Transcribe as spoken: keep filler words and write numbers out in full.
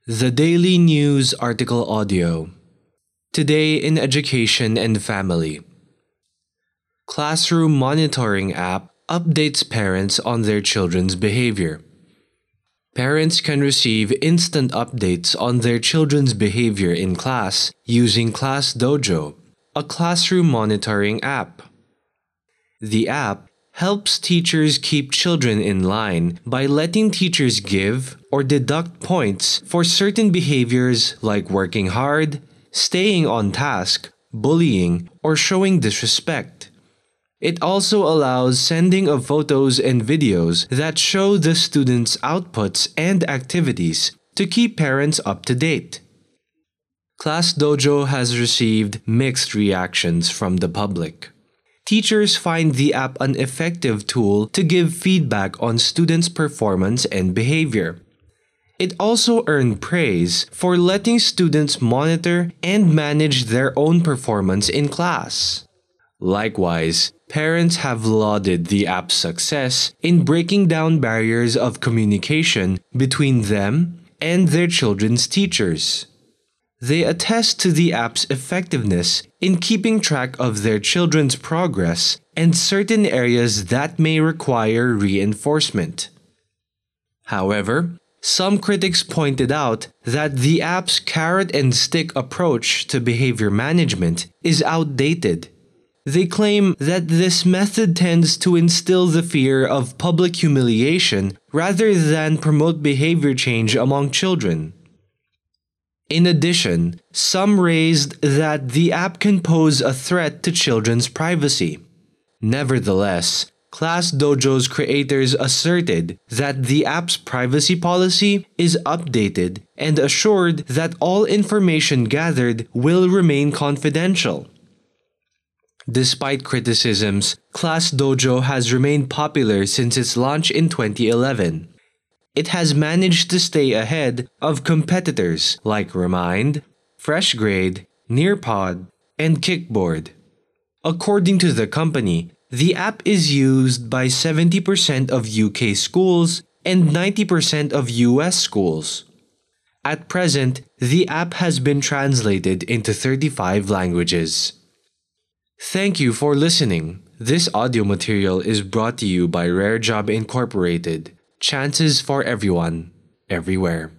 The Daily News Article Audio. Today in Education and Family. Classroom Monitoring App updates parents on their children's behavior. Parents can receive instant updates on their children's behavior in class using ClassDojo, a classroom monitoring app. The app helps teachers keep children in line by letting teachers give or deduct points for certain behaviors like working hard, staying on task, bullying, or showing disrespect. It also allows sending of photos and videos that show the students' outputs and activities to keep parents up to date. ClassDojo has received mixed reactions from the public. Teachers find the app an effective tool to give feedback on students' performance and behavior. It also earned praise for letting students monitor and manage their own performance in class. Likewise, parents have lauded the app's success in breaking down barriers of communication between them and their children's teachers. They attest to the app's effectiveness in keeping track of their children's progress and certain areas that may require reinforcement. However, some critics pointed out that the app's carrot and stick approach to behavior management is outdated. They claim that this method tends to instill the fear of public humiliation rather than promote behavior change among children. In addition, some raised that the app can pose a threat to children's privacy. Nevertheless, ClassDojo's creators asserted that the app's privacy policy is updated and assured that all information gathered will remain confidential. Despite criticisms, ClassDojo has remained popular since its launch in twenty eleven. It has managed to stay ahead of competitors like Remind, FreshGrade, Nearpod, and Kickboard. According to the company, the app is used by seventy percent of U K schools and ninety percent of U S schools. At present, the app has been translated into thirty-five languages. Thank you for listening. This audio material is brought to you by Rare Job Incorporated. Chances for everyone, everywhere.